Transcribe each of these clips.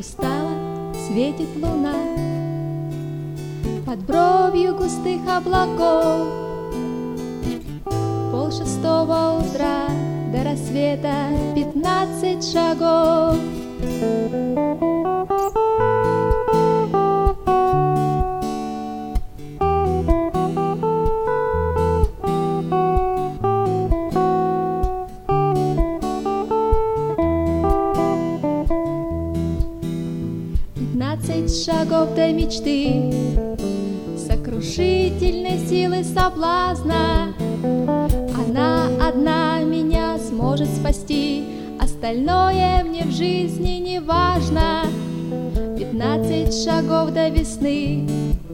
Устала, светит луна под бровью густых облаков. 5:30 утра, до рассвета 15 шагов. 15 шагов до мечты, сокрушительной силы соблазна. Она одна меня сможет спасти, остальное мне в жизни не важно. 15 шагов до весны,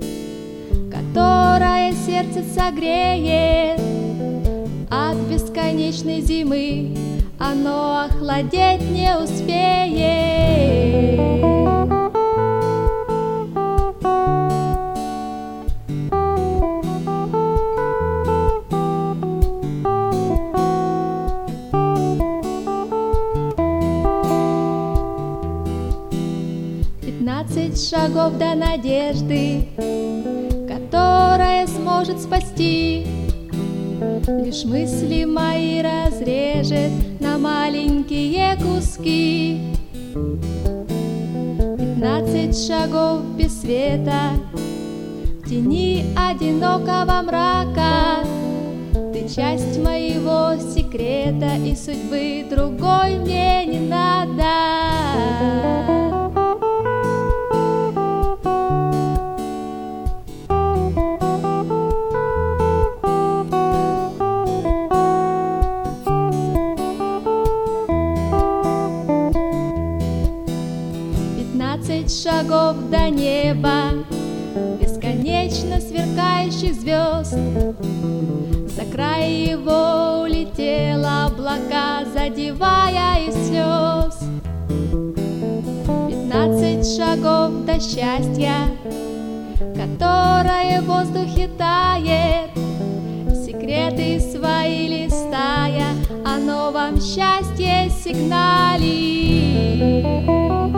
которая сердце согреет. От бесконечной зимы оно охладеть не успеет. 15 шагов до надежды, которая сможет спасти. Лишь мысли мои разрежет на маленькие куски. 15 шагов без света, в тени одинокого мрака. Ты часть моего секрета, и судьбы другой мне не надо. 15 шагов до неба, бесконечно сверкающих звезд. За край его улетела облака, задевая из слез. 15 шагов до счастья, которое в воздухе тает. Секреты свои листая, о новом счастье сигналит.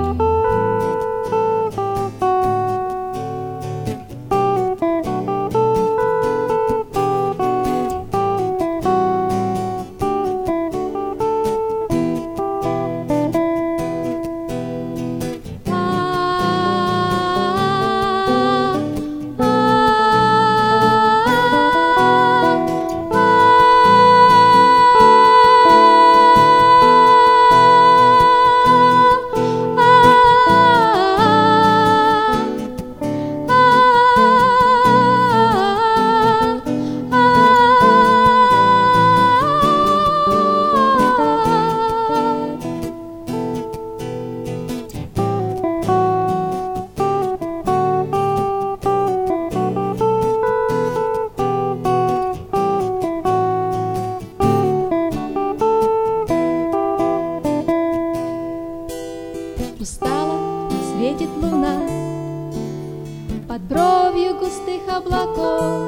Устала, светит луна под бровью густых облаков.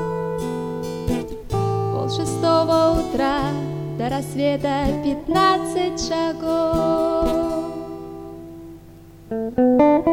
5:30 утра, до рассвета 15 шагов.